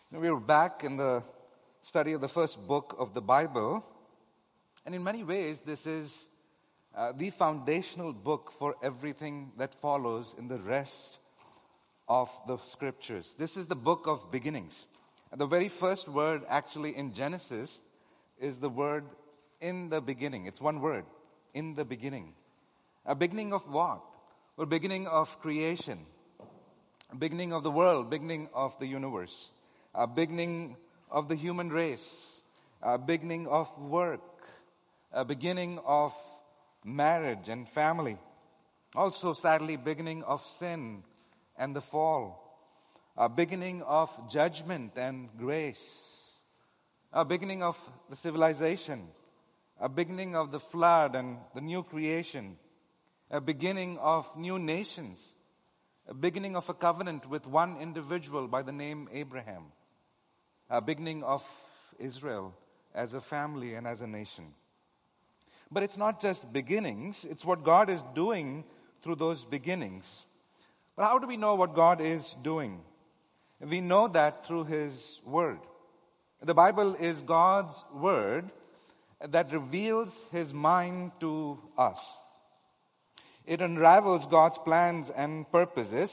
We're back in the study of the first book of the Bible, and in many ways this is the foundational book for everything that follows in the rest of the scriptures. This is the book of beginnings. And the very first word actually in Genesis is the word in the beginning. It's one word, in the beginning. A beginning of what? Well, beginning of creation, a beginning of the world, beginning of the universe. A beginning of the human race, a beginning of work, a beginning of marriage and family. Also, sadly, beginning of sin and the fall, a beginning of judgment and grace, a beginning of the civilization, a beginning of the flood and the new creation, a beginning of new nations, a beginning of a covenant with one individual by the name Abraham. A beginning of Israel as a family and as a nation. But it's not just beginnings, it's what God is doing through those beginnings. But how do we know what God is doing? We know that through His Word. The Bible is God's Word that reveals His mind to us. It unravels God's plans and purposes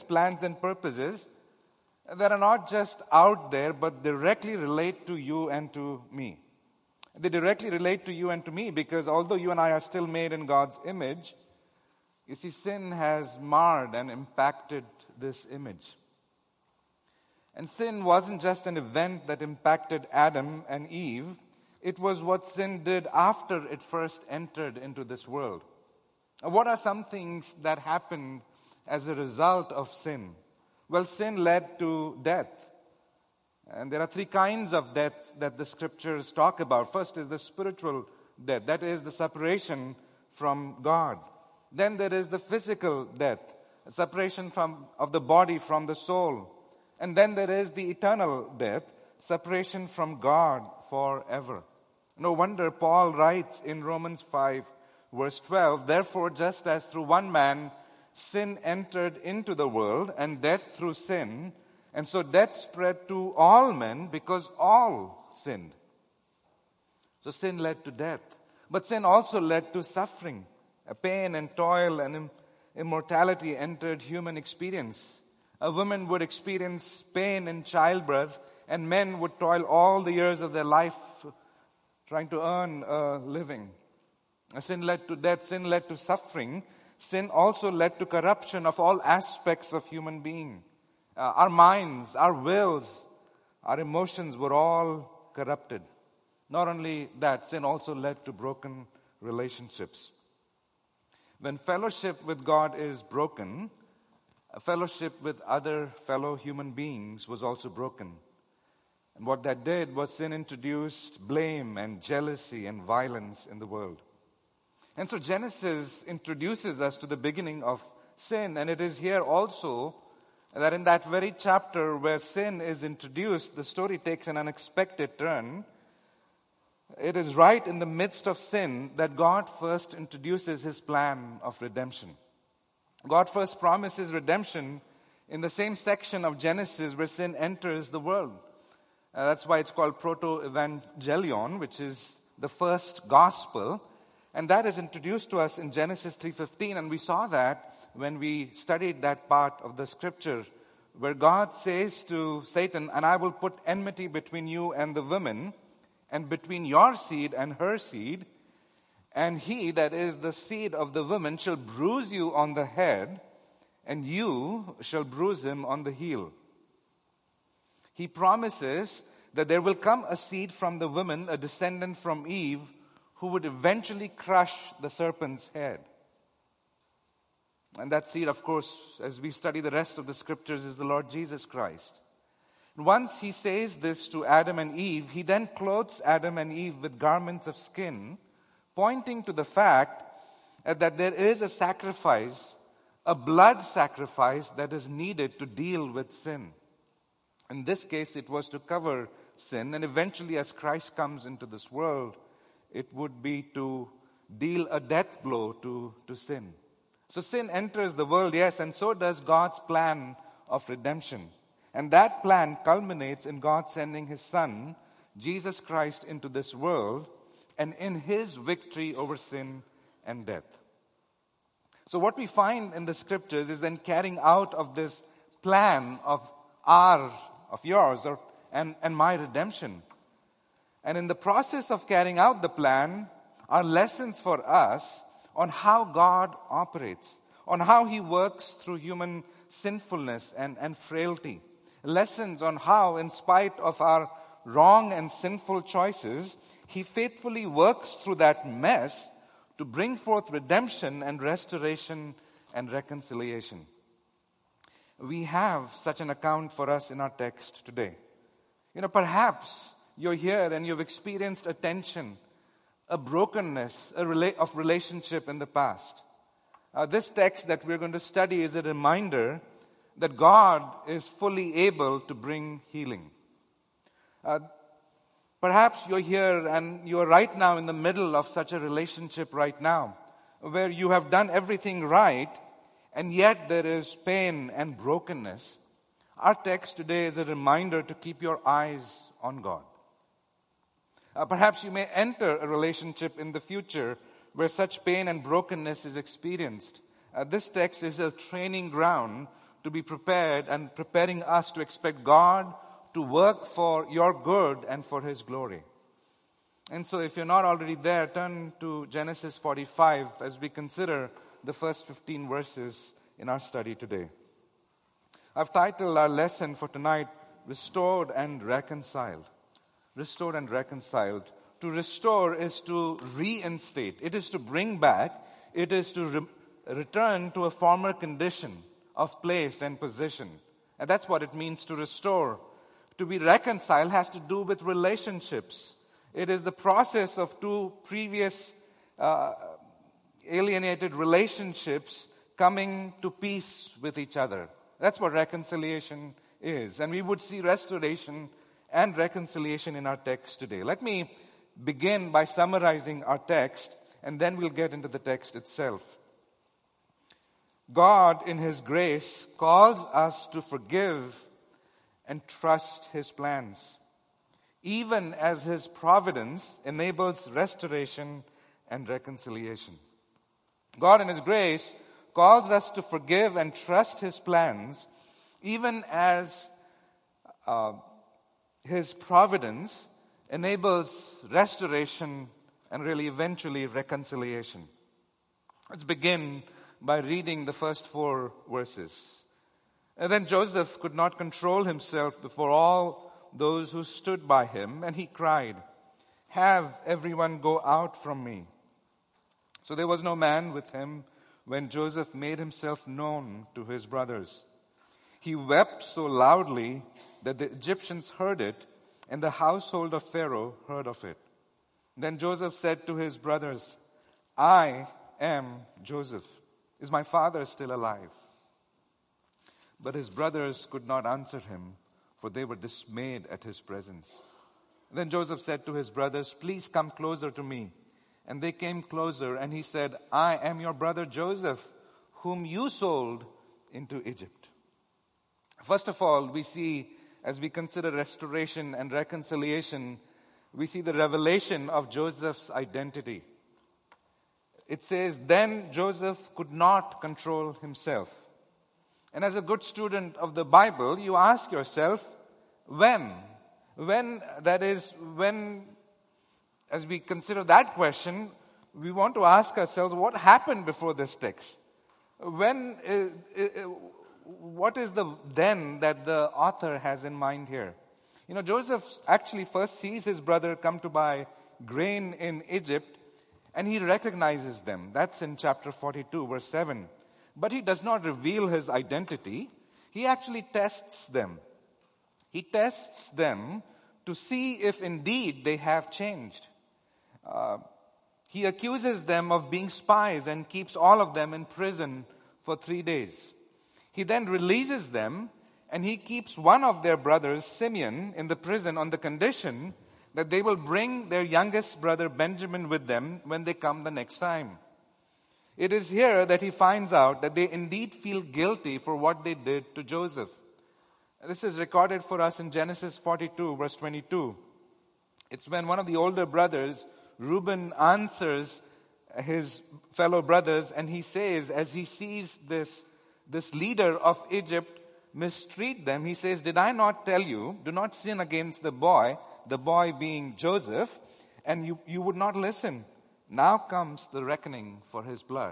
that are not just out there, but directly relate to you and to me. They directly relate to you and to me because although you and I are still made in God's image, you see, sin has marred and impacted this image. And sin wasn't just an event that impacted Adam and Eve. It was what sin did after it first entered into this world. What are some things that happened as a result of sin? Well, sin led to death. And there are three kinds of death that the scriptures talk about. First is the spiritual death. That is the separation from God. Then there is the physical death, a separation of the body from the soul. And then there is the eternal death, separation from God forever. No wonder Paul writes in Romans 5, verse 12, "Therefore, just as through one man sin entered into the world, and death through sin, and so death spread to all men because all sinned." So sin led to death. But sin also led to suffering. Pain and toil and immortality entered human experience. A woman would experience pain in childbirth, and men would toil all the years of their life trying to earn a living. Sin led to death. Sin led to suffering. Sin also led to corruption of all aspects of human being. Our minds, our wills, our emotions were all corrupted. Not only that, sin also led to broken relationships. When fellowship with God is broken, a fellowship with other fellow human beings was also broken. And what that did was sin introduced blame and jealousy and violence in the world. And so Genesis introduces us to the beginning of sin. And it is here also that in that very chapter where sin is introduced, the story takes an unexpected turn. It is right in the midst of sin that God first introduces His plan of redemption. God first promises redemption in the same section of Genesis where sin enters the world. That's why it's called Proto-Evangelion, which is the first gospel. And that is introduced to us in Genesis 3:15, and we saw that when we studied that part of the scripture where God says to Satan, "And I will put enmity between you and the woman, and between your seed and her seed, and he, that is the seed of the woman, shall bruise you on the head, and you shall bruise him on the heel." He promises that there will come a seed from the woman, a descendant from Eve, who would eventually crush the serpent's head. And that seed, of course, as we study the rest of the scriptures, is the Lord Jesus Christ. Once He says this to Adam and Eve, He then clothes Adam and Eve with garments of skin, pointing to the fact that there is a sacrifice, a blood sacrifice that is needed to deal with sin. In this case, it was to cover sin, and eventually as Christ comes into this world, it would be to deal a death blow to sin. So sin enters the world, yes, and so does God's plan of redemption. And that plan culminates in God sending His Son, Jesus Christ, into this world and in His victory over sin and death. So what we find in the scriptures is then carrying out of this plan of yours and my redemption. And in the process of carrying out the plan are lessons for us on how God operates, on how He works through human sinfulness and frailty. Lessons on how, in spite of our wrong and sinful choices, He faithfully works through that mess to bring forth redemption and restoration and reconciliation. We have such an account for us in our text today. Perhaps you're here and you've experienced a tension, a brokenness of relationship in the past. This text that we're going to study is a reminder that God is fully able to bring healing. Perhaps you're here and you're right now in the middle of such a relationship right now, where you have done everything right, and yet there is pain and brokenness. Our text today is a reminder to keep your eyes on God. Perhaps you may enter a relationship in the future where such pain and brokenness is experienced. This text is a training ground to be prepared and preparing us to expect God to work for your good and for His glory. And so if you're not already there, turn to Genesis 45 as we consider the first 15 verses in our study today. I've titled our lesson for tonight, Restored and Reconciled. Restored and reconciled. To restore is to reinstate. It is to bring back. It is to return to a former condition of place and position. And that's what it means to restore. To be reconciled has to do with relationships. It is the process of two previous alienated relationships coming to peace with each other. That's what reconciliation is. And we would see restoration and reconciliation in our text today. Let me begin by summarizing our text, and then we'll get into the text itself. God, in His grace, calls us to forgive and trust His plans, even as His providence enables restoration and reconciliation. God, in His grace, calls us to forgive and trust His plans, even as His providence enables restoration and really eventually reconciliation. Let's begin by reading the first 4 verses. And then Joseph could not control himself before all those who stood by him, and he cried, "Have everyone go out from me." So there was no man with him when Joseph made himself known to his brothers. He wept so loudly that the Egyptians heard it, and the household of Pharaoh heard of it. Then Joseph said to his brothers, "I am Joseph. Is my father still alive?" But his brothers could not answer him, for they were dismayed at his presence. Then Joseph said to his brothers, "Please come closer to me." And they came closer, and he said, "I am your brother Joseph, whom you sold into Egypt." First of all, we see, as we consider restoration and reconciliation, we see the revelation of Joseph's identity. It says, then Joseph could not control himself. And as a good student of the Bible, you ask yourself, when? As we consider that question, we want to ask ourselves, what happened before this text? What is the then that the author has in mind here? Joseph actually first sees his brother come to buy grain in Egypt, and he recognizes them. That's in chapter 42, verse 7. But he does not reveal his identity. He actually tests them. He tests them to see if indeed they have changed. He accuses them of being spies and keeps all of them in prison for 3 days. He then releases them, and he keeps one of their brothers, Simeon, in the prison on the condition that they will bring their youngest brother Benjamin with them when they come the next time. It is here that he finds out that they indeed feel guilty for what they did to Joseph. This is recorded for us in Genesis 42, verse 22. It's when one of the older brothers, Reuben, answers his fellow brothers, and he says, as he sees this leader of Egypt mistreat them, he says, "Did I not tell you, do not sin against the boy being Joseph, and you would not listen. Now comes the reckoning for his blood."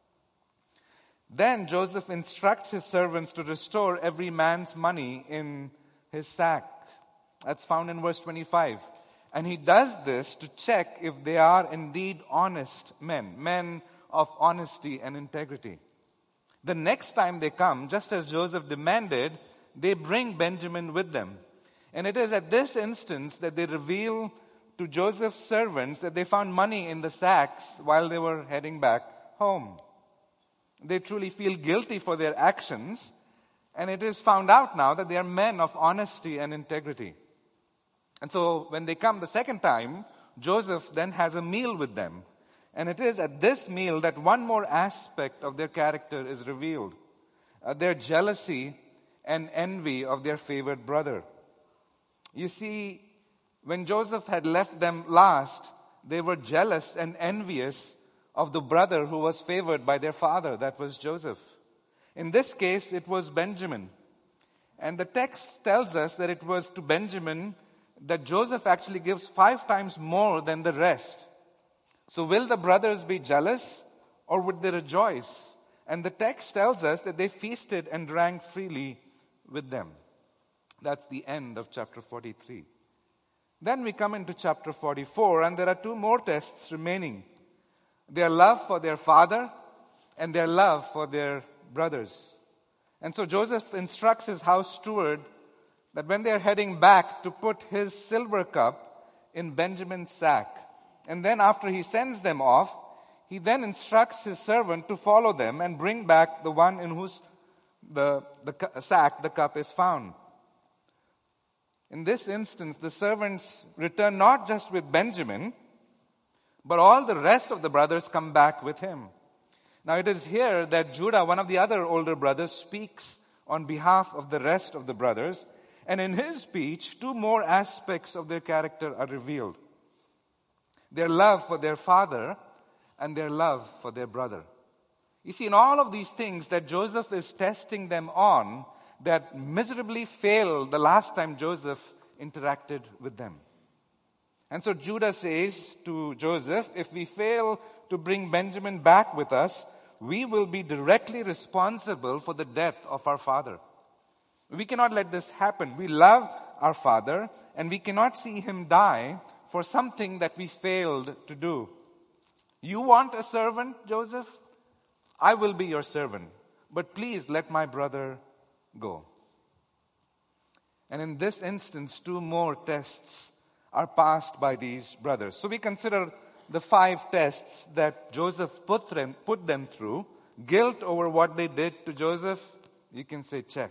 Then Joseph instructs his servants to restore every man's money in his sack. That's found in verse 25. And he does this to check if they are indeed honest men of honesty and integrity. The next time they come, just as Joseph demanded, they bring Benjamin with them. And it is at this instance that they reveal to Joseph's servants that they found money in the sacks while they were heading back home. They truly feel guilty for their actions, and it is found out now that they are men of honesty and integrity. And so when they come the second time, Joseph then has a meal with them. And it is at this meal that one more aspect of their character is revealed. Their jealousy and envy of their favored brother. You see, when Joseph had left them last, they were jealous and envious of the brother who was favored by their father, that was Joseph. In this case, it was Benjamin. And the text tells us that it was to Benjamin that Joseph actually gives 5 times more than the rest. So will the brothers be jealous, or would they rejoice? And the text tells us that they feasted and drank freely with them. That's the end of chapter 43. Then we come into chapter 44, and there are 2 more tests remaining. Their love for their father and their love for their brothers. And so Joseph instructs his house steward that when they are heading back to put his silver cup in Benjamin's sack. And then after he sends them off, he then instructs his servant to follow them and bring back the one in whose the sack the cup is found. In this instance, the servants return not just with Benjamin, but all the rest of the brothers come back with him. Now it is here that Judah, one of the other older brothers, speaks on behalf of the rest of the brothers. And in his speech, 2 more aspects of their character are revealed. Their love for their father and their love for their brother. You see, in all of these things that Joseph is testing them on, that miserably failed the last time Joseph interacted with them. And so Judah says to Joseph, if we fail to bring Benjamin back with us, we will be directly responsible for the death of our father. We cannot let this happen. We love our father, and we cannot see him die for something that we failed to do. You want a servant, Joseph? I will be your servant. But please let my brother go. And in this instance, 2 more tests are passed by these brothers. So we consider the 5 tests that Joseph put them through. Guilt over what they did to Joseph, you can say check.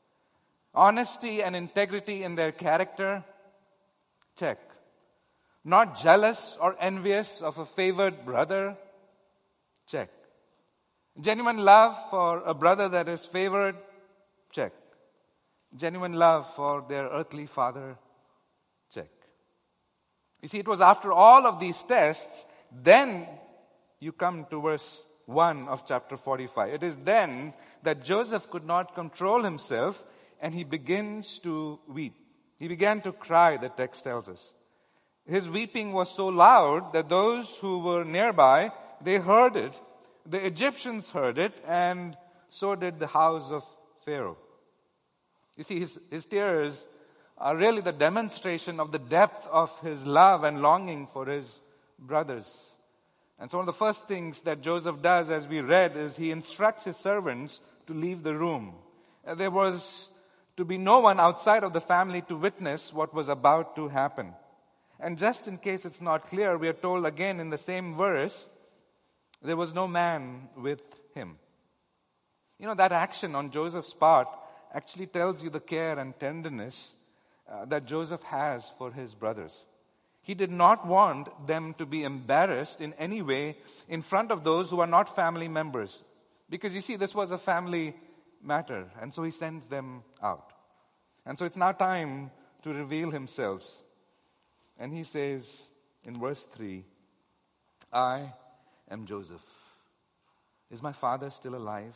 Honesty and integrity in their character, check. Not jealous or envious of a favored brother, check. Genuine love for a brother that is favored, check. Genuine love for their earthly father, check. You see, it was after all of these tests, then you come to verse 1 of chapter 45. It is then that Joseph could not control himself, and he begins to weep. He began to cry, the text tells us. His weeping was so loud that those who were nearby, they heard it. The Egyptians heard it, and so did the house of Pharaoh. You see, his tears are really the demonstration of the depth of his love and longing for his brothers. And so one of the first things that Joseph does, as we read, is he instructs his servants to leave the room. There was to be no one outside of the family to witness what was about to happen. And just in case it's not clear, we are told again in the same verse, there was no man with him. You know, that action on Joseph's part actually tells you the care and tenderness that Joseph has for his brothers. He did not want them to be embarrassed in any way in front of those who are not family members. Because you see, this was a family matter, and so he sends them out. And so it's now time to reveal himself. And he says in verse 3, I am Joseph. Is my father still alive?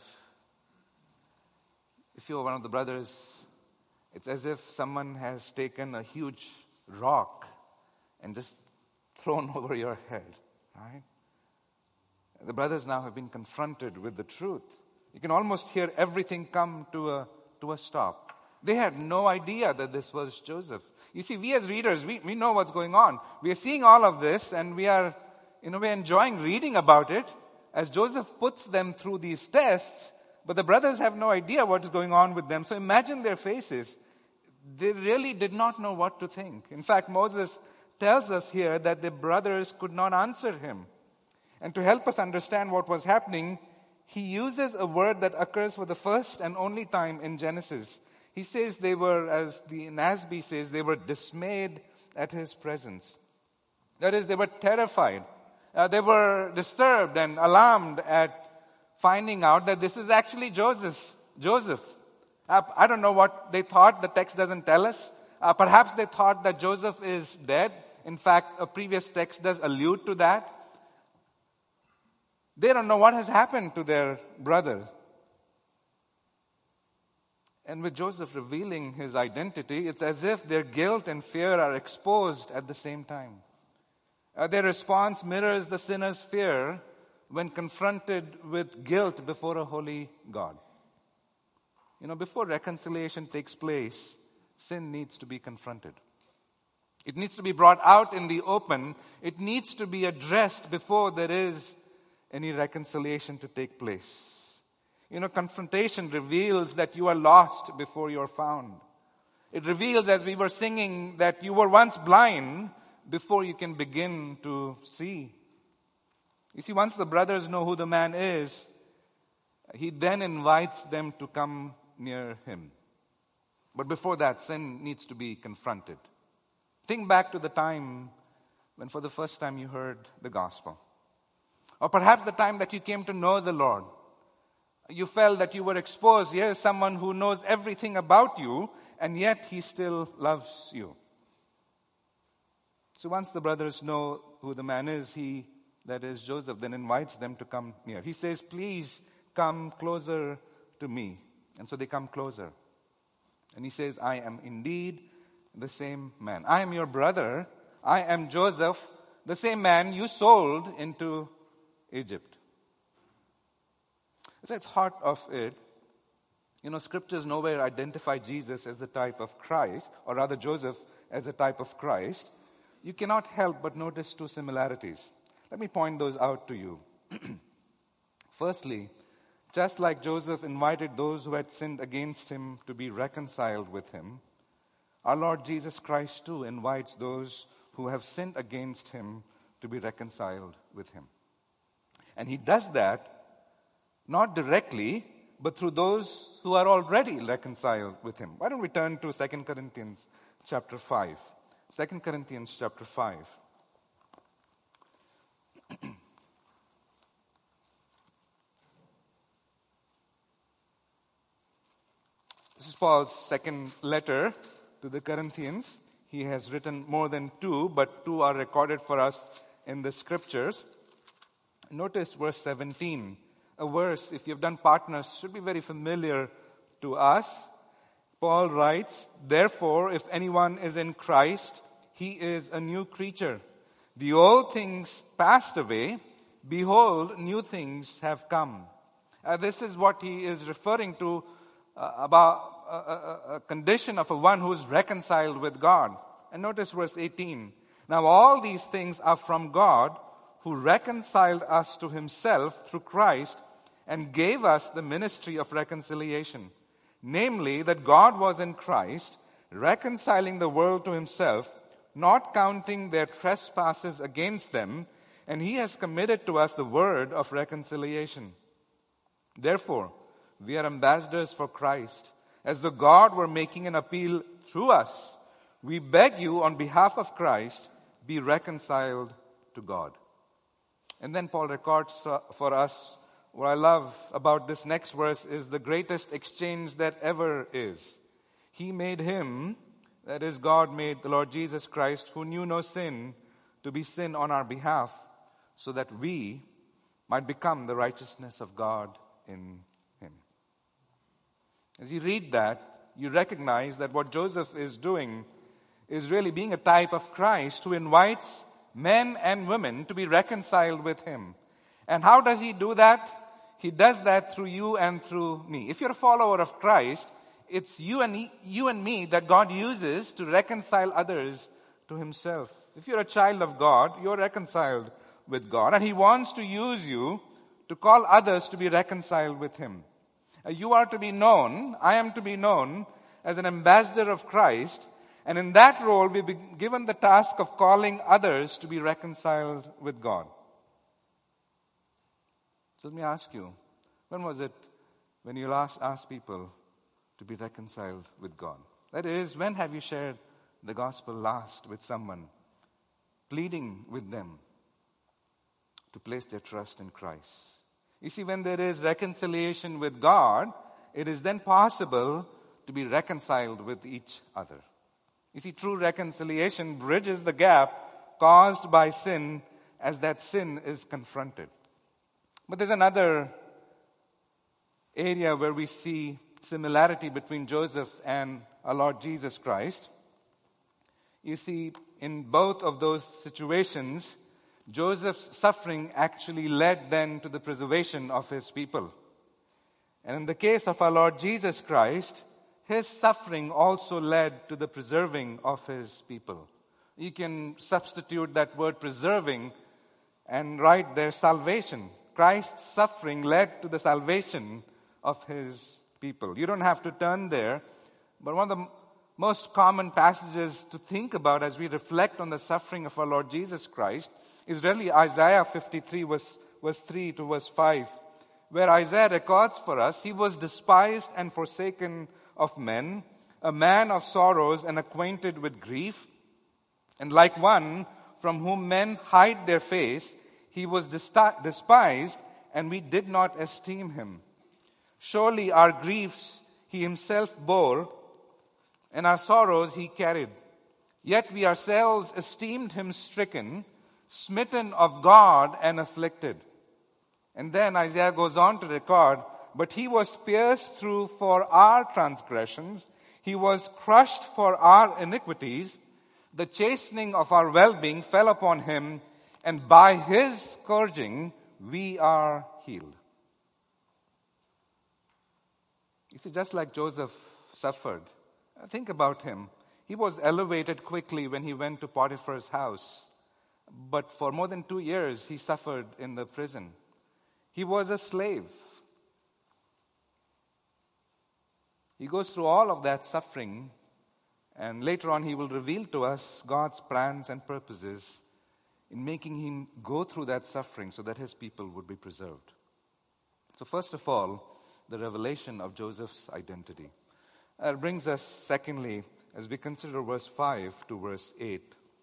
If you're one of the brothers, it's as if someone has taken a huge rock and just thrown over your head, right? The brothers now have been confronted with the truth. You can almost hear everything come to a stop. They had no idea that this was Joseph. You see, we as readers, we know what's going on. We are seeing all of this and we are, in a way, enjoying reading about it as Joseph puts them through these tests, but the brothers have no idea what is going on with them. So imagine their faces. They really did not know what to think. In fact, Moses tells us here that the brothers could not answer him. And to help us understand what was happening, he uses a word that occurs for the first and only time in Genesis. He says they were, as the NASB says, they were dismayed at his presence. That is, they were terrified. They were disturbed and alarmed at finding out that this is actually Joseph. I don't know what they thought. The text doesn't tell us. Perhaps they thought that Joseph is dead. In fact, a previous text does allude to that. They don't know what has happened to their brother. And with Joseph revealing his identity, it's as if their guilt and fear are exposed at the same time. Their response mirrors the sinner's fear when confronted with guilt before a holy God. You know, before reconciliation takes place, sin needs to be confronted. It needs to be brought out in the open. It needs to be addressed before there is any reconciliation to take place. You know, confrontation reveals that you are lost before you are found. It reveals, as we were singing, that you were once blind before you can begin to see. You see, once the brothers know who the man is, he then invites them to come near him. But before that, sin needs to be confronted. Think back to the time when for the first time you heard the gospel. Or perhaps the time that you came to know the Lord. You felt that you were exposed. Here is someone who knows everything about you, and yet he still loves you. So once the brothers know who the man is, that is Joseph, then invites them to come near. He says, please come closer to me. And so they come closer. And he says, I am indeed the same man. I am your brother. I am Joseph, the same man you sold into Egypt. As I thought of it, you know, scriptures nowhere identify Jesus as the type of Christ, or rather Joseph as a type of Christ. You cannot help but notice two similarities. Let me point those out to you. Firstly, just like Joseph invited those who had sinned against him to be reconciled with him, our Lord Jesus Christ too invites those who have sinned against him to be reconciled with him. And he does that not directly, but through those who are already reconciled with him. Why don't we turn to 2 Corinthians chapter 5. 2 Corinthians chapter 5. This is Paul's second letter to the Corinthians. He has written more than two, but two are recorded for us in the scriptures. Notice verse 17. A verse, if you've done partners, should be very familiar to us. Paul writes, therefore, if anyone is in Christ, he is a new creature. The old things passed away. Behold, new things have come. This is what he is referring to about a condition of a one who is reconciled with God. And notice verse 18. Now all these things are from God, who reconciled us to himself through Christ and gave us the ministry of reconciliation. Namely, that God was in Christ, reconciling the world to himself, not counting their trespasses against them, and he has committed to us the word of reconciliation. Therefore, we are ambassadors for Christ, as though God were making an appeal through us. We beg you on behalf of Christ, be reconciled to God. And then Paul records for us, what I love about this next verse is the greatest exchange that ever is. He made him, that is, God made the Lord Jesus Christ, who knew no sin, to be sin on our behalf, so that we might become the righteousness of God in him. As you read that, you recognize that what Joseph is doing is really being a type of Christ who invites men and women to be reconciled with him. And how does he do that? He does that through you and through me. If you're a follower of Christ, it's you and me that God uses to reconcile others to himself. If you're a child of God, you're reconciled with God. And he wants to use you to call others to be reconciled with him. You are to be known, I am to be known as an ambassador of Christ. And in that role, we've been given the task of calling others to be reconciled with God. So let me ask you, when was it when you last asked people to be reconciled with God? That is, when have you shared the gospel last with someone, pleading with them to place their trust in Christ? You see, when there is reconciliation with God, it is then possible to be reconciled with each other. You see, true reconciliation bridges the gap caused by sin as that sin is confronted. But there's another area where we see similarity between Joseph and our Lord Jesus Christ. You see, in both of those situations, Joseph's suffering actually led then to the preservation of his people. And in the case of our Lord Jesus Christ, his suffering also led to the preserving of his people. You can substitute that word preserving and write there salvation. Christ's suffering led to the salvation of his people. You don't have to turn there, but one of the most common passages to think about as we reflect on the suffering of our Lord Jesus Christ is really Isaiah 53 verse 3 to verse 5, where Isaiah records for us, he was despised and forsaken of men, a man of sorrows and acquainted with grief, and like one from whom men hide their face, he was despised, and we did not esteem him. Surely our griefs he himself bore, and our sorrows he carried. Yet we ourselves esteemed him stricken, smitten of God and afflicted. And then Isaiah goes on to record, but he was pierced through for our transgressions. He was crushed for our iniquities. The chastening of our well-being fell upon him, and by his scourging we are healed. You see, just like Joseph suffered, think about him. He was elevated quickly when he went to Potiphar's house. But for more than 2 years, he suffered in the prison. He was a slave. He goes through all of that suffering, and later on he will reveal to us God's plans and purposes in making him go through that suffering so that his people would be preserved. So first of all, the revelation of Joseph's identity. That brings us, secondly, as we consider verse 5 to verse 8.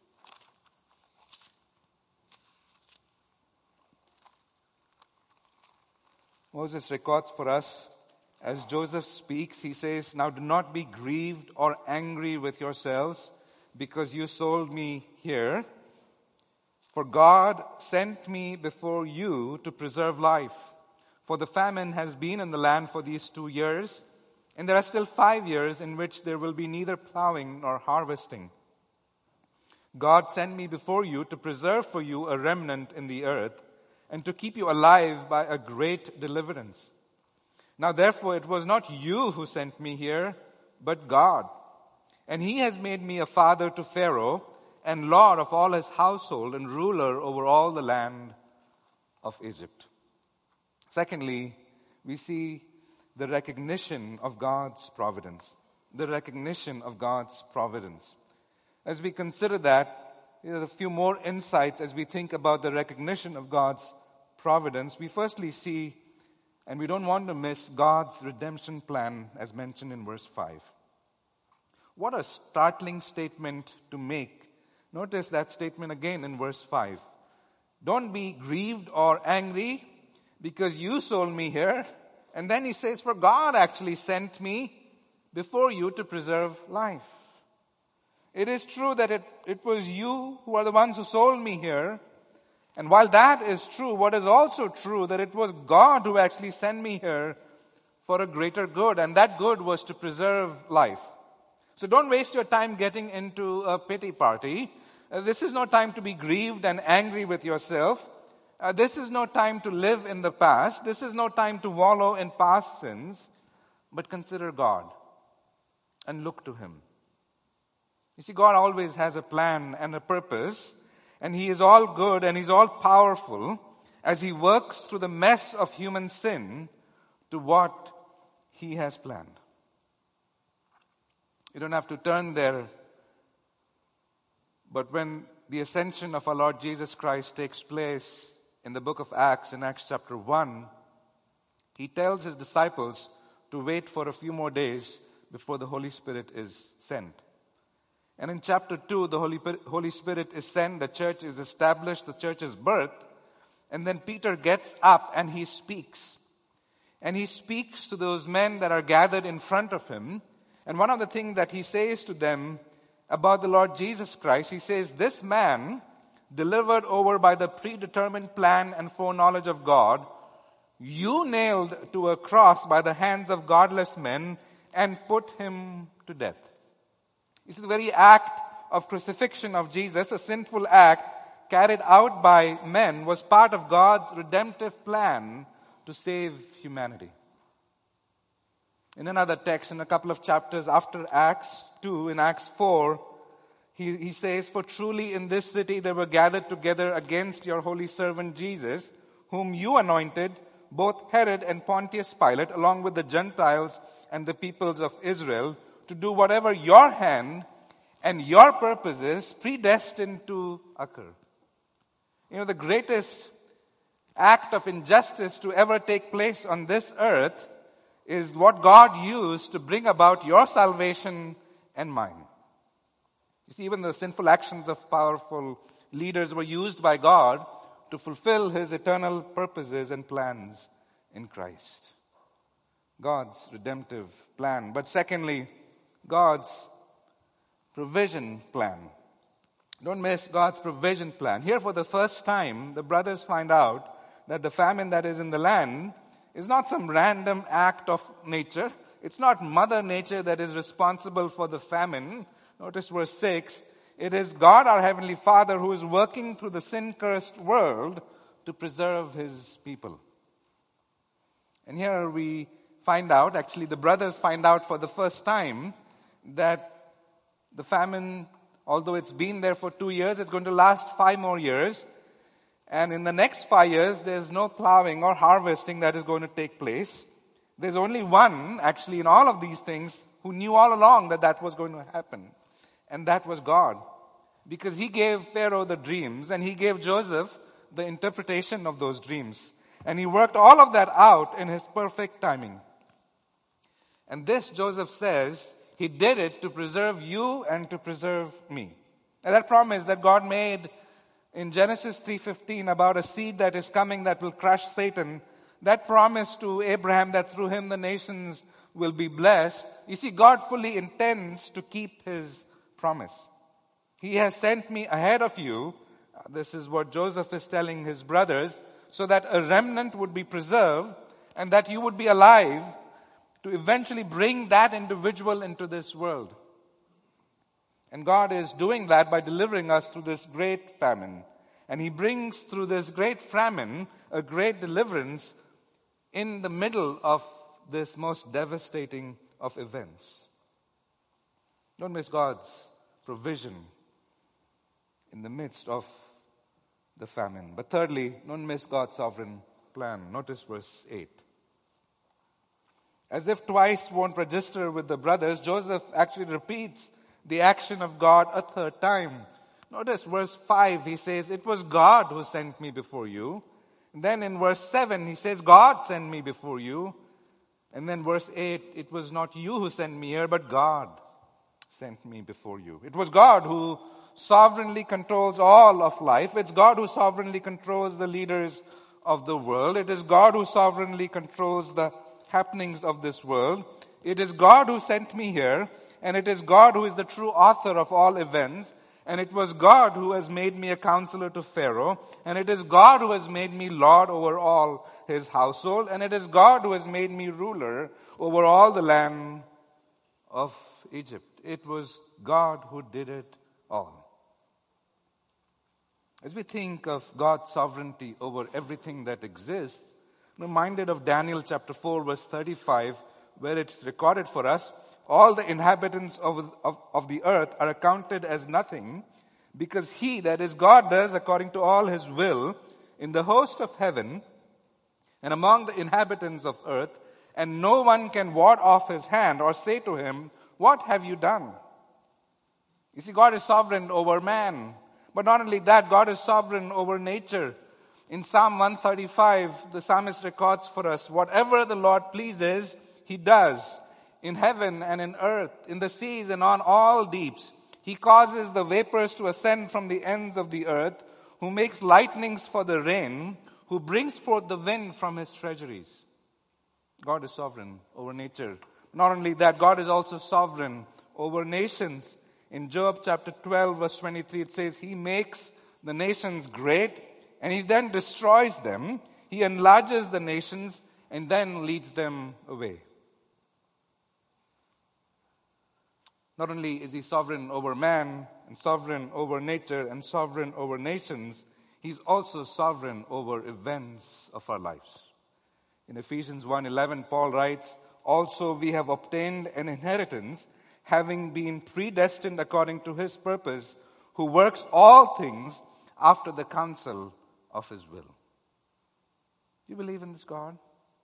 Moses records for us, as Joseph speaks, he says, "Now do not be grieved or angry with yourselves because you sold me here. For God sent me before you to preserve life. For the famine has been in the land for these 2 years, and there are still 5 years in which there will be neither plowing nor harvesting. God sent me before you to preserve for you a remnant in the earth, and to keep you alive by a great deliverance. Now therefore it was not you who sent me here, but God. And he has made me a father to Pharaoh, and lord of all his household, and ruler over all the land of Egypt." Secondly, we see the recognition of God's providence. The recognition of God's providence. As we consider that, there's a few more insights as we think about the recognition of God's providence. We firstly see, and we don't want to miss, God's redemption plan as mentioned in verse 5. What a startling statement to make. Notice that statement again in verse 5. Don't be grieved or angry because you sold me here. And then he says, for God actually sent me before you to preserve life. It is true that it was you who are the ones who sold me here. And while that is true, what is also true, that it was God who actually sent me here for a greater good. And that good was to preserve life. So don't waste your time getting into a pity party. This is no time to be grieved and angry with yourself. This is no time to live in the past. This is no time to wallow in past sins. But consider God and look to Him. You see, God always has a plan and a purpose. And He is all good and He's all powerful as He works through the mess of human sin to what He has planned. You don't have to turn there. But when the ascension of our Lord Jesus Christ takes place in the book of Acts, in Acts chapter 1, He tells His disciples to wait for a few more days before the Holy Spirit is sent. And in chapter 2, the Holy Spirit is sent, the church is established, the church is birthed. And then Peter gets up and he speaks. And he speaks to those men that are gathered in front of him. And one of the things that he says to them about the Lord Jesus Christ, he says, this man, delivered over by the predetermined plan and foreknowledge of God, you nailed to a cross by the hands of godless men and put him to death. You see, the very act of crucifixion of Jesus, a sinful act carried out by men, was part of God's redemptive plan to save humanity. In another text, in a couple of chapters after Acts 2, in Acts 4, he says, for truly in this city they were gathered together against your holy servant Jesus, whom you anointed, both Herod and Pontius Pilate, along with the Gentiles and the peoples of Israel, to do whatever your hand and your purposes predestined to occur. You know, the greatest act of injustice to ever take place on this earth is what God used to bring about your salvation and mine. You see, even the sinful actions of powerful leaders were used by God to fulfill His eternal purposes and plans in Christ. God's redemptive plan. But secondly, God's provision plan. Don't miss God's provision plan. Here for the first time, the brothers find out that the famine that is in the land is not some random act of nature. It's not Mother Nature that is responsible for the famine. Notice verse 6. It is God, our Heavenly Father, who is working through the sin-cursed world to preserve His people. And here we find out, actually the brothers find out for the first time, that the famine, although it's been there for 2 years, it's going to last 5 more years. And in the next 5 years, there's no plowing or harvesting that is going to take place. There's only one, actually, in all of these things, who knew all along that that was going to happen. And that was God. Because He gave Pharaoh the dreams, and He gave Joseph the interpretation of those dreams. And He worked all of that out in His perfect timing. And this, Joseph says, He did it to preserve you and to preserve me. And that promise that God made in Genesis 3:15 about a seed that is coming that will crush Satan, that promise to Abraham that through him the nations will be blessed. You see, God fully intends to keep His promise. He has sent me ahead of you. This is what Joseph is telling his brothers, so that a remnant would be preserved and that you would be alive to eventually bring that individual into this world. And God is doing that by delivering us through this great famine. And He brings through this great famine a great deliverance in the middle of this most devastating of events. Don't miss God's provision in the midst of the famine. But thirdly, don't miss God's sovereign plan. Notice verse 8. As if twice won't register with the brothers, Joseph actually repeats the action of God a third time. Notice verse 5, he says, it was God who sent me before you. And then in verse 7, he says, God sent me before you. And then verse 8, it was not you who sent me here, but God sent me before you. It was God who sovereignly controls all of life. It's God who sovereignly controls the leaders of the world. It is God who sovereignly controls the happenings of this world. It is God who sent me here, and it is God who is the true author of all events, and it was God who has made me a counselor to Pharaoh, and it is God who has made me lord over all his household, and it is God who has made me ruler over all the land of Egypt. It was God who did it all. As we think of God's sovereignty over everything that exists, I'm reminded of Daniel chapter 4 verse 35, where it's recorded for us, all the inhabitants of the earth are accounted as nothing, because he, that is God, does according to all his will in the host of heaven and among the inhabitants of earth, and no one can ward off his hand or say to him, what have you done? You see, God is sovereign over man. But not only that, God is sovereign over nature. In Psalm 135, the psalmist records for us, whatever the Lord pleases, he does. In heaven and in earth, in the seas and on all deeps. He causes the vapors to ascend from the ends of the earth, who makes lightnings for the rain, who brings forth the wind from his treasuries. God is sovereign over nature. Not only that, God is also sovereign over nations. In Job chapter 12 verse 23 it says, he makes the nations great and he then destroys them. He enlarges the nations and then leads them away. Not only is he sovereign over man and sovereign over nature and sovereign over nations, he's also sovereign over events of our lives. In Ephesians 1:11, Paul writes, also we have obtained an inheritance, having been predestined according to his purpose, who works all things after the counsel of his will. Do you believe in this God?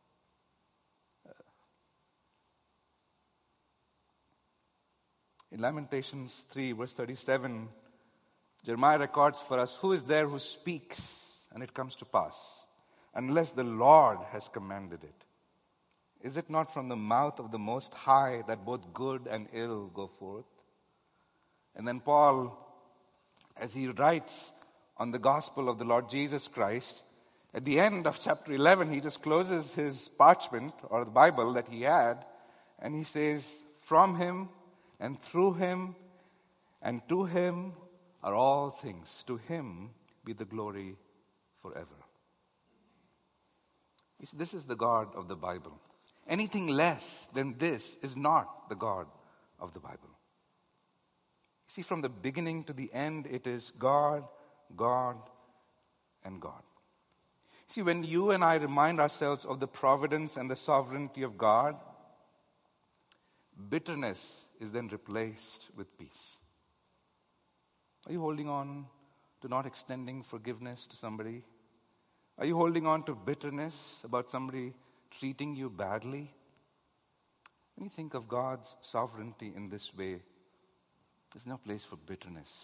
In Lamentations 3 verse 37, Jeremiah records for us, who is there who speaks and it comes to pass, unless the Lord has commanded it? Is it not from the mouth of the Most High that both good and ill go forth? And then Paul, as he writes on the gospel of the Lord Jesus Christ, at the end of chapter 11, he just closes his parchment or the Bible that he had, and he says, from him and through him and to him are all things. To him be the glory forever. You see, this is the God of the Bible. Anything less than this is not the God of the Bible. You see, from the beginning to the end, it is God, God, and God. See, when you and I remind ourselves of the providence and the sovereignty of God, bitterness is then replaced with peace. Are you holding on to not extending forgiveness to somebody? Are you holding on to bitterness about somebody treating you badly? When you think of God's sovereignty in this way, there's no place for bitterness.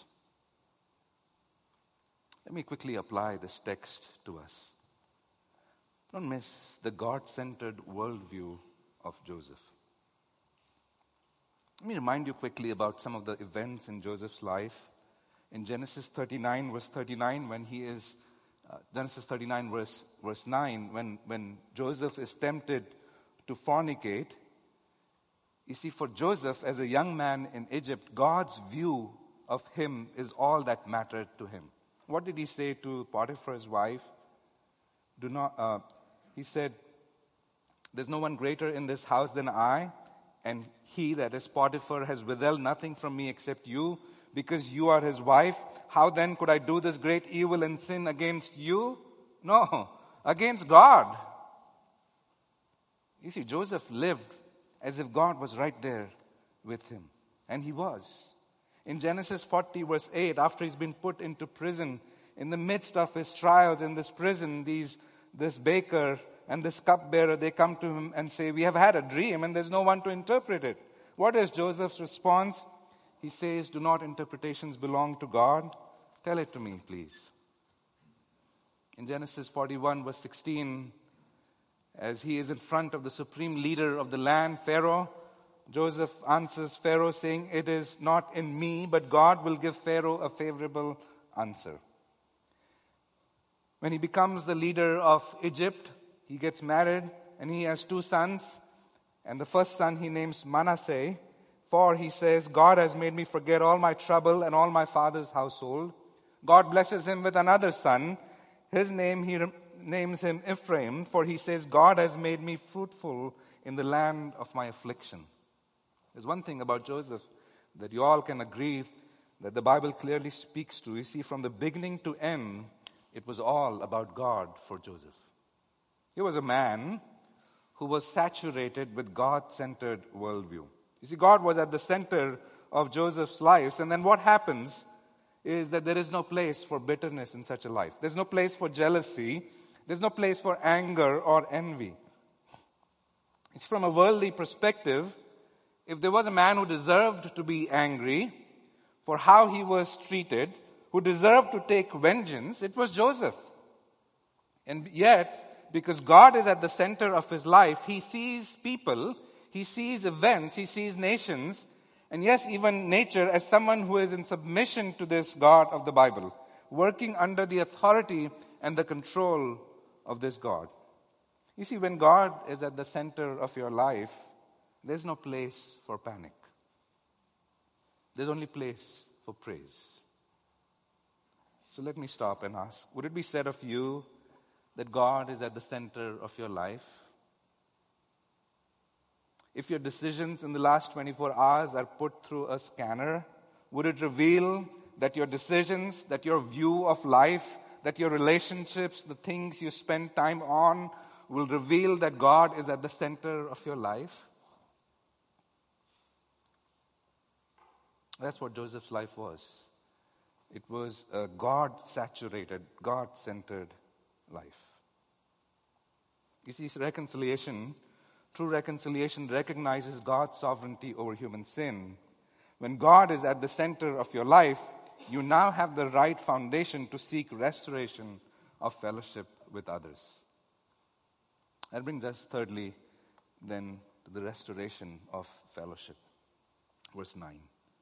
Let me quickly apply this text to us. Don't miss the God-centered worldview of Joseph. Let me remind you quickly about some of the events in Joseph's life. In Genesis 39 verse 39, Genesis 39 verse 9, when Joseph is tempted to fornicate, you see, for Joseph, as a young man in Egypt, God's view of him is all that mattered to him. What did he say to Potiphar's wife? He said, there's no one greater in this house than I, and he, that is Potiphar, has withheld nothing from me except you, because you are his wife. How then could I do this great evil and sin against you? No, against God. You see, Joseph lived as if God was right there with him. And he was. In Genesis 40 verse 8, after he's been put into prison, in the midst of his trials in this prison, this baker and this cupbearer, they come to him and say, we have had a dream and there's no one to interpret it. What is Joseph's response? He says, do not interpretations belong to God? Tell it to me, please. In Genesis 41 verse 16, as he is in front of the supreme leader of the land, Pharaoh, Joseph answers Pharaoh saying, it is not in me, but God will give Pharaoh a favorable answer. When he becomes the leader of Egypt, he gets married and he has 2 sons. And the first son he names Manasseh, for he says, God has made me forget all my trouble and all my father's household. God blesses him with another son. His name he names him Ephraim, for he says, God has made me fruitful in the land of my affliction. There's one thing about Joseph that you all can agree that the Bible clearly speaks to. You see, from the beginning to end, it was all about God for Joseph. He was a man who was saturated with God-centered worldview. You see, God was at the center of Joseph's life, and then what happens is that there is no place for bitterness in such a life. There's no place for jealousy. There's no place for anger or envy. It's from a worldly perspective. If there was a man who deserved to be angry for how he was treated, who deserved to take vengeance, it was Joseph. And yet, because God is at the center of his life, he sees people, he sees events, he sees nations, and yes, even nature as someone who is in submission to this God of the Bible, working under the authority and the control of this God. You see, when God is at the center of your life, there's no place for panic. There's only place for praise. So let me stop and ask, would it be said of you that God is at the center of your life? If your decisions in the last 24 hours are put through a scanner, would it reveal that your decisions, that your view of life, that your relationships, the things you spend time on, will reveal that God is at the center of your life? That's what Joseph's life was. It was a God-saturated, God-centered life. You see, true reconciliation recognizes God's sovereignty over human sin. When God is at the center of your life, you now have the right foundation to seek restoration of fellowship with others. That brings us thirdly, then, to the restoration of fellowship. Verse 9.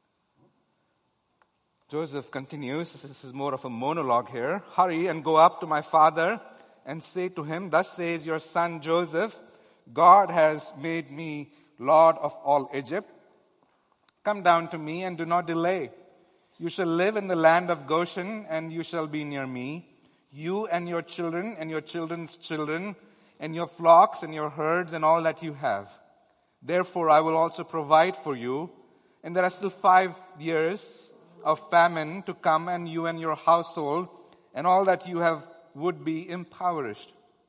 Joseph continues, this is more of a monologue here. Hurry and go up to my father and say to him, thus says your son Joseph, God has made me Lord of all Egypt. Come down to me and do not delay. You shall live in the land of Goshen and you shall be near me, you and your children and your children's children and your flocks and your herds and all that you have. Therefore I will also provide for you. And there are still 5 years of famine to come, and you and your household and all that you have would be impoverished.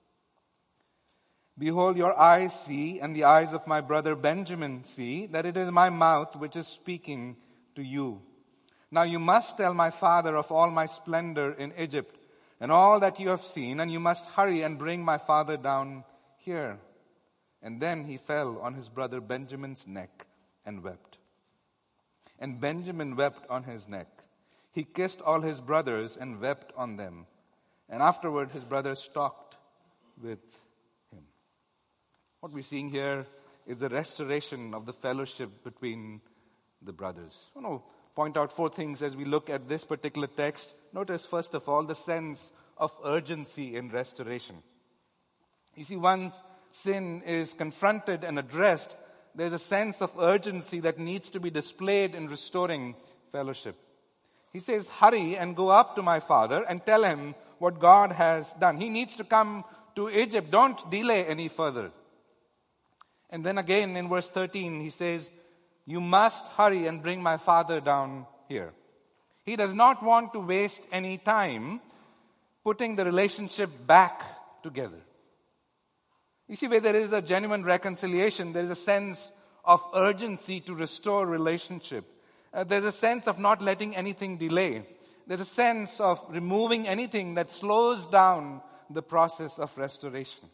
Behold, your eyes see, and the eyes of my brother Benjamin see, that it is my mouth which is speaking to you. Now you must tell my father of all my splendor in Egypt, and all that you have seen, and you must hurry and bring my father down here. And then he fell on his brother Benjamin's neck and wept. And Benjamin wept on his neck. He kissed all his brothers and wept on them. And afterward his brothers talked with him. What we're seeing here is the restoration of the fellowship between the brothers. I want to point out 4 things as we look at this particular text. Notice, first of all, the sense of urgency in restoration. You see, once sin is confronted and addressed, there's a sense of urgency that needs to be displayed in restoring fellowship. He says, hurry and go up to my father and tell him what God has done. He needs to come to Egypt. Don't delay any further. And then again in verse 13, he says, you must hurry and bring my father down here. He does not want to waste any time putting the relationship back together. You see, where there is a genuine reconciliation, there is a sense of urgency to restore relationship. There's a sense of not letting anything delay. There's a sense of removing anything that slows down the process of restoration.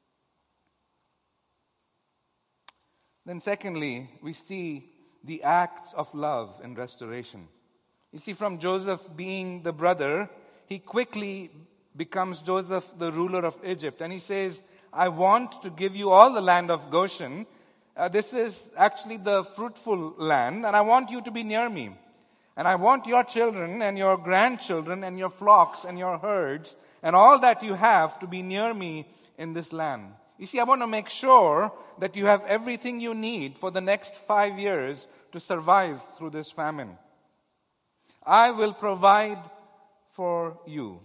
Then secondly, we see the acts of love in restoration. You see, from Joseph being the brother, he quickly becomes Joseph, the ruler of Egypt. And he says, I want to give you all the land of Goshen. This is actually the fruitful land, and I want you to be near me. And I want your children and your grandchildren and your flocks and your herds and all that you have to be near me in this land. You see, I want to make sure that you have everything you need for the next 5 years to survive through this famine. I will provide for you.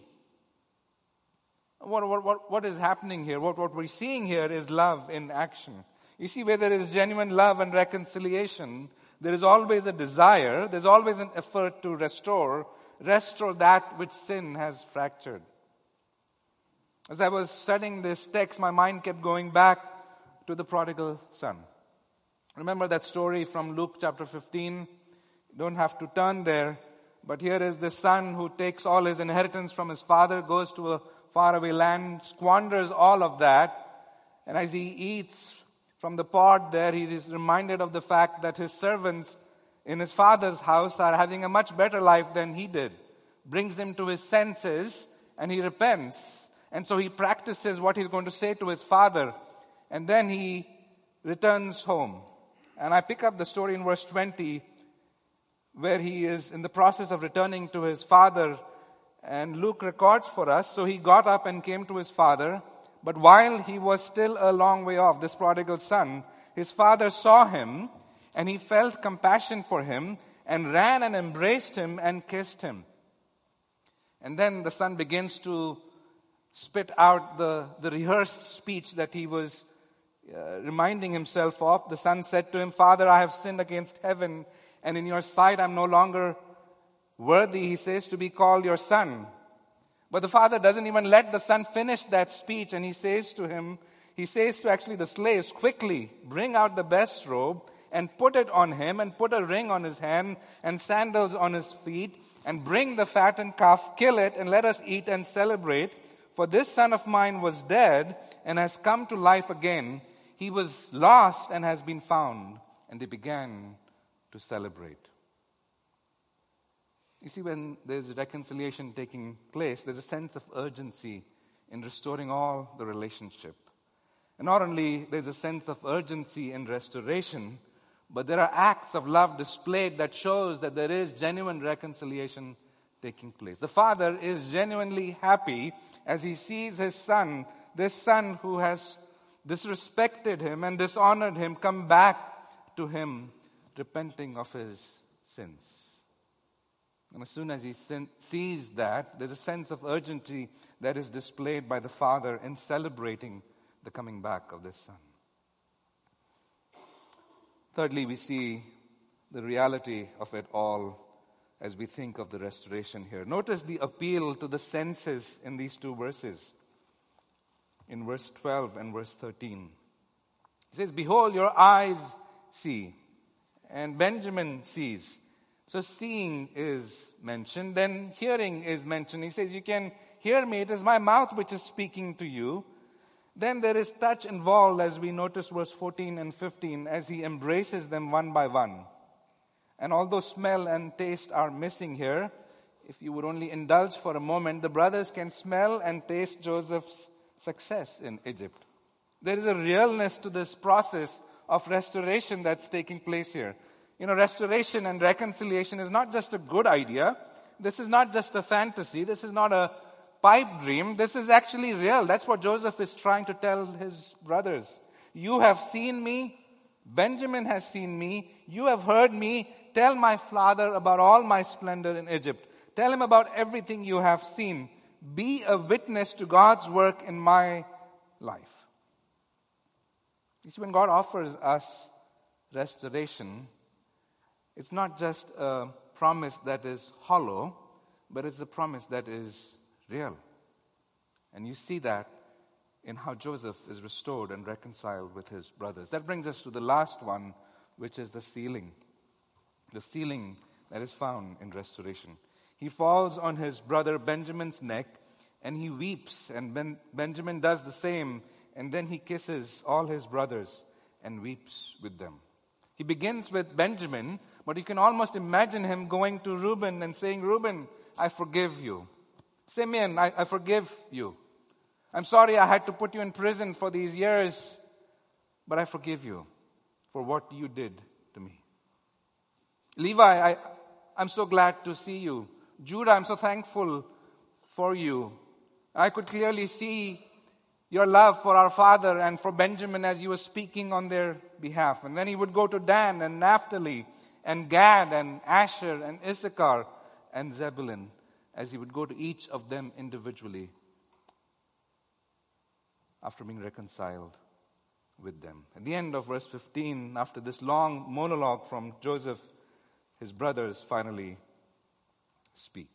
What is happening here? What we're seeing here is love in action. You see, where there is genuine love and reconciliation, there is always a desire, there's always an effort to restore that which sin has fractured. As I was studying this text, my mind kept going back to the prodigal son. Remember that story from Luke chapter 15? You don't have to turn there, but here is the son who takes all his inheritance from his father, goes to a faraway land, squanders all of that, and as he eats from the pot there, he is reminded of the fact that his servants in his father's house are having a much better life than he did. Brings him to his senses, and he repents. And so he practices what he's going to say to his father. And then he returns home. And I pick up the story in verse 20, where he is in the process of returning to his father. And Luke records for us, so he got up and came to his father. But while he was still a long way off, this prodigal son, his father saw him, and he felt compassion for him, and ran and embraced him and kissed him. And then the son begins to spit out the rehearsed speech that he was reminding himself of. The son said to him, "Father, I have sinned against heaven, and in your sight I'm no longer worthy," he says, "to be called your son." But the father doesn't even let the son finish that speech, and he says to actually the slaves, "Quickly, bring out the best robe, and put it on him, and put a ring on his hand, and sandals on his feet, and bring the fattened calf, kill it, and let us eat and celebrate. For this son of mine was dead and has come to life again. He was lost and has been found." And they began to celebrate. You see, when there's reconciliation taking place, there's a sense of urgency in restoring all the relationship. And not only there's a sense of urgency in restoration, but there are acts of love displayed that shows that there is genuine reconciliation taking place. The father is genuinely happy as he sees his son, this son who has disrespected him and dishonored him, come back to him, repenting of his sins. And as soon as he sees that, there's a sense of urgency that is displayed by the father in celebrating the coming back of this son. Thirdly, we see the reality of it all as we think of the restoration here. Notice the appeal to the senses in these two verses. In verse 12 and verse 13. It says, "Behold, your eyes see, and Benjamin sees." So seeing is mentioned, then hearing is mentioned. He says, "You can hear me, it is my mouth which is speaking to you." Then there is touch involved as we notice verse 14 and 15 as he embraces them one by one. And although smell and taste are missing here, if you would only indulge for a moment, the brothers can smell and taste Joseph's success in Egypt. There is a realness to this process of restoration that's taking place here. You know, restoration and reconciliation is not just a good idea. This is not just a fantasy. This is not a pipe dream. This is actually real. That's what Joseph is trying to tell his brothers. You have seen me. Benjamin has seen me. You have heard me tell my father about all my splendor in Egypt. Tell him about everything you have seen. Be a witness to God's work in my life. You see, when God offers us restoration, it's not just a promise that is hollow, but it's a promise that is real. And you see that in how Joseph is restored and reconciled with his brothers. That brings us to the last one, which is the sealing. The sealing that is found in restoration. He falls on his brother Benjamin's neck and he weeps, and Benjamin does the same, and then he kisses all his brothers and weeps with them. He begins with Benjamin, but you can almost imagine him going to Reuben and saying, "Reuben, I forgive you. Simeon, I forgive you. I'm sorry I had to put you in prison for these years, but I forgive you for what you did to me. Levi, I'm so glad to see you. Judah, I'm so thankful for you. I could clearly see your love for our father and for Benjamin as you were speaking on their behalf. And then he would go to Dan and Naphtali and Gad and Asher and Issachar and Zebulun as he would go to each of them individually after being reconciled with them. At the end of verse 15, after this long monologue from Joseph, his brothers finally speak.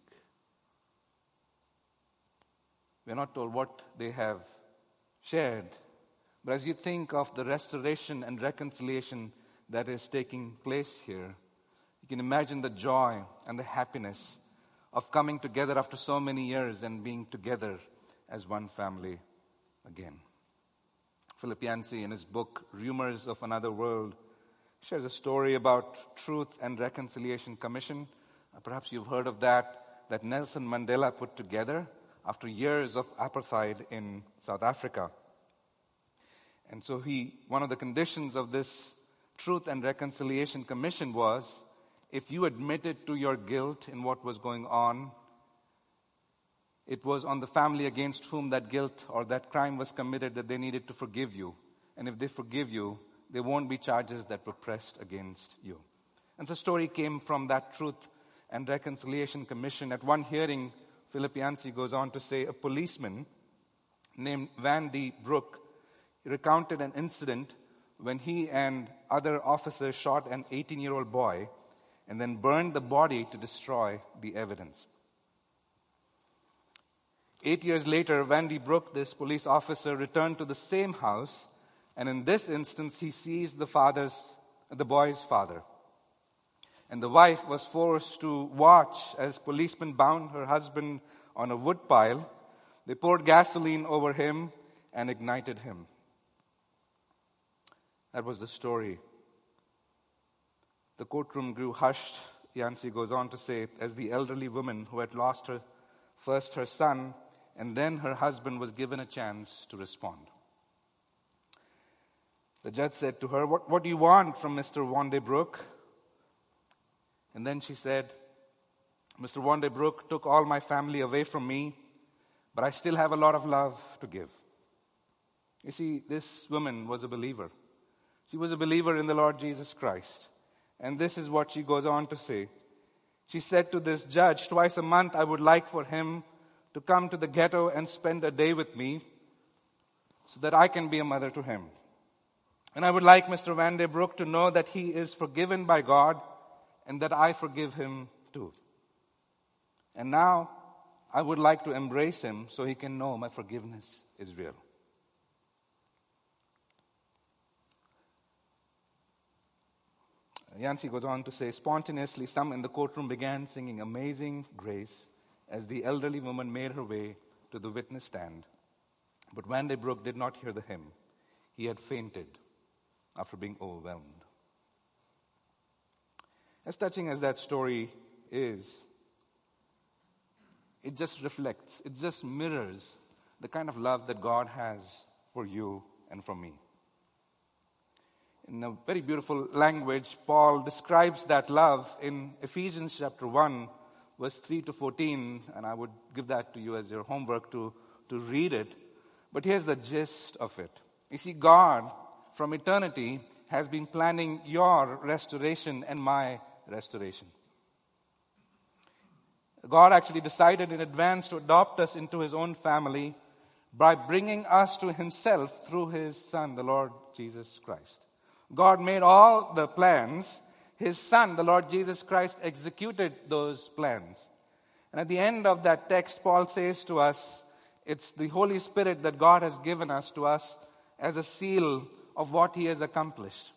We're not told what they have shared, but as you think of the restoration and reconciliation that is taking place here, you can imagine the joy and the happiness of coming together after so many years and being together as one family again. Philip Yancey, in his book, Rumors of Another World, shares a story about Truth and Reconciliation Commission. Perhaps you've heard of that Nelson Mandela put together after years of apartheid in South Africa. And so one of the conditions of this Truth and Reconciliation Commission was, if you admitted to your guilt in what was going on, it was on the family against whom that guilt or that crime was committed that they needed to forgive you. And if they forgive you, there won't be charges that were pressed against you. And so the story came from that Truth and Reconciliation Commission. At one hearing, Philip Yancey goes on to say, a policeman named Van D. Broek recounted an incident when he and other officers shot an 18-year-old boy and then burned the body to destroy the evidence. 8 years later, Van D. Broek, this police officer, returned to the same house, and in this instance, he sees the boy's father. And the wife was forced to watch as policemen bound her husband on a wood pile. They poured gasoline over him and ignited him. That was the story. The courtroom grew hushed, Yancey goes on to say, as the elderly woman who had lost first her son and then her husband was given a chance to respond. The judge said to her, what do you want from Mr. Wande Broek? And then she said, Mr. Wande Broek took all my family away from me, but I still have a lot of love to give. You see, this woman was a believer. She was a believer in the Lord Jesus Christ. And this is what she goes on to say. She said to this judge, twice a month I would like for him to come to the ghetto and spend a day with me so that I can be a mother to him. And I would like Mr. Wande Broek to know that he is forgiven by God and that I forgive him too. And now I would like to embrace him so he can know my forgiveness is real. Yancey goes on to say, spontaneously some in the courtroom began singing Amazing Grace as the elderly woman made her way to the witness stand. But Wande Broek did not hear the hymn. He had fainted after being overwhelmed. As touching as that story is, it just reflects, it just mirrors the kind of love that God has for you and for me. In a very beautiful language, Paul describes that love in Ephesians chapter 1, verse 3 to 14, and I would give that to you as your homework to read it. But here's the gist of it. You see, God, from eternity, has been planning your restoration and my restoration. God actually decided in advance to adopt us into His own family by bringing us to Himself through His Son, the Lord Jesus Christ. God made all the plans. His Son, the Lord Jesus Christ, executed those plans. And at the end of that text, Paul says to us, it's the Holy Spirit that God has given us to us as a seal of what He has accomplished.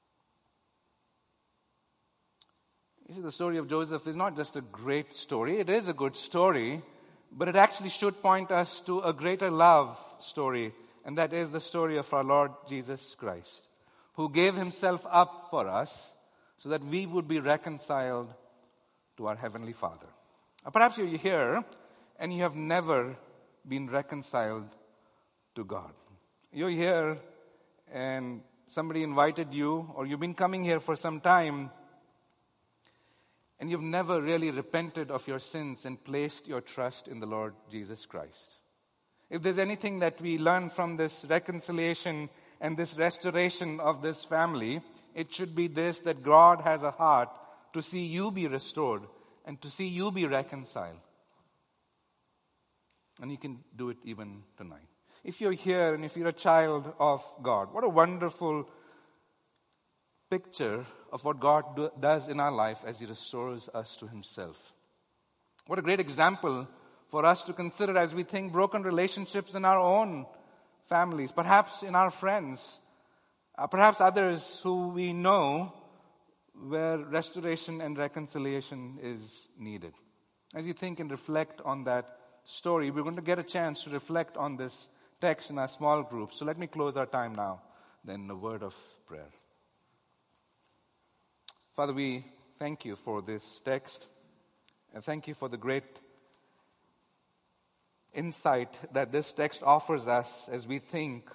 You see, the story of Joseph is not just a great story. It is a good story, but it actually should point us to a greater love story, and that is the story of our Lord Jesus Christ, who gave Himself up for us so that we would be reconciled to our Heavenly Father. Perhaps you're here and you have never been reconciled to God. You're here and somebody invited you, or you've been coming here for some time, and you've never really repented of your sins and placed your trust in the Lord Jesus Christ. If there's anything that we learn from this reconciliation and this restoration of this family, it should be this, that God has a heart to see you be restored and to see you be reconciled. And He can do it even tonight. If you're here and if you're a child of God, what a wonderful picture of what God does in our life as He restores us to Himself. What a great example for us to consider as we think broken relationships in our own families, perhaps in our friends, perhaps others who we know where restoration and reconciliation is needed. As you think and reflect on that story, we're going to get a chance to reflect on this text in our small groups. So let me close our time now, then a word of prayer. Father, we thank You for this text, and thank You for the great insight that this text offers us as we think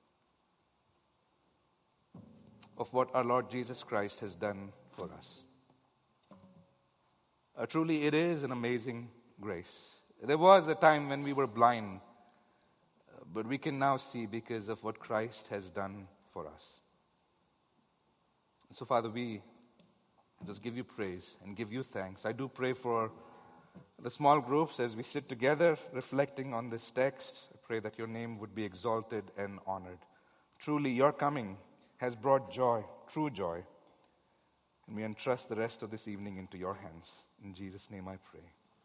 of what our Lord Jesus Christ has done for us. Truly, it is an amazing grace. There was a time when we were blind, but we can now see because of what Christ has done for us. So, Father, we just give You praise and give You thanks. I do pray for the small groups as we sit together reflecting on this text. I pray that Your name would be exalted and honored. Truly, Your coming has brought joy, true joy. And we entrust the rest of this evening into Your hands. In Jesus' name I pray.